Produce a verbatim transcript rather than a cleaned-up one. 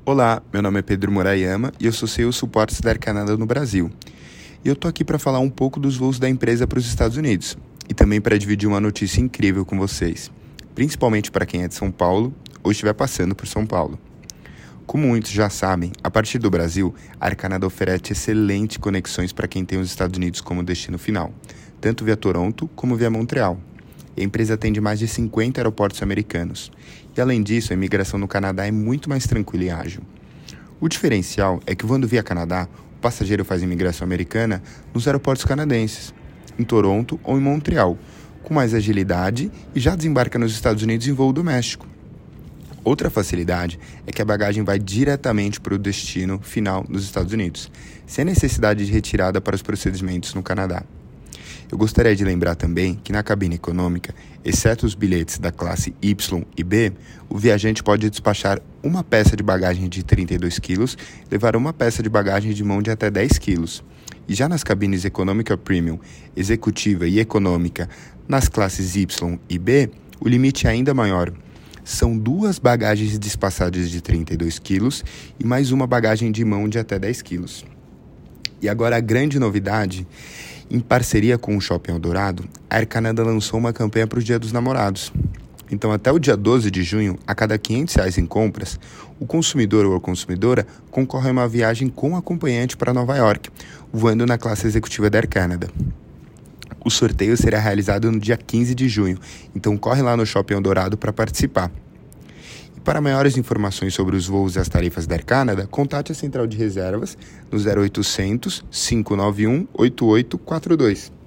Olá, meu nome é Pedro Murayama e eu sou C E O Suportes da Air Canada no Brasil. E eu tô aqui para falar um pouco dos voos da empresa para os Estados Unidos e também para dividir uma notícia incrível com vocês, principalmente para quem é de São Paulo ou estiver passando por São Paulo. Como muitos já sabem, a partir do Brasil, a Air Canada oferece excelentes conexões para quem tem os Estados Unidos como destino final, tanto via Toronto como via Montreal. E a empresa atende mais de cinquenta aeroportos americanos. E além disso, a imigração no Canadá é muito mais tranquila e ágil. O diferencial é que voando via Canadá, o passageiro faz imigração americana nos aeroportos canadenses, em Toronto ou em Montreal, com mais agilidade e já desembarca nos Estados Unidos em voo doméstico. Outra facilidade é que a bagagem vai diretamente para o destino final nos Estados Unidos, sem necessidade de retirada para os procedimentos no Canadá. Eu gostaria de lembrar também que na cabine econômica, exceto os bilhetes da classe Y e B, o viajante pode despachar uma peça de bagagem de trinta e dois quilos e levar uma peça de bagagem de mão de até dez quilos. E já nas cabines econômica premium, executiva e econômica, nas classes Y e B, o limite é ainda maior. São duas bagagens despachadas de trinta e dois quilos e mais uma bagagem de mão de até dez quilos. E agora a grande novidade, em parceria com o Shopping Eldorado, a Air Canada lançou uma campanha para o Dia dos Namorados. Então, até o dia doze de junho, a cada quinhentos reais em compras, o consumidor ou a consumidora concorre a uma viagem com acompanhante para Nova York, voando na classe executiva da Air Canada. O sorteio será realizado no dia quinze de junho, então corre lá no Shopping Eldorado para participar. E para maiores informações sobre os voos e as tarifas da Air Canada, contate a central de reservas no zero oitocentos, cinco nove um, oito oito quatro dois.